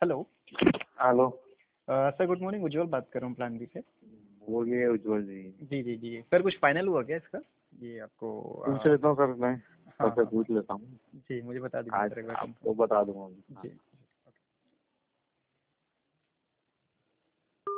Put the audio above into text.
Hello. Hello. Sir good morning, Ujjwal बात कर रहा हूँ प्लान बी से। बोलिए उज्जवल जी। जी जी जी सर, कुछ फाइनल हुआ क्या इसका? ये आपको पूछ लेता हूँ सर, मैं हाँ सबसे हाँ पूछ लेता हूँ। जी, मुझे बता दीजिए आज सर एक बार आपको बता दूंगा। जी।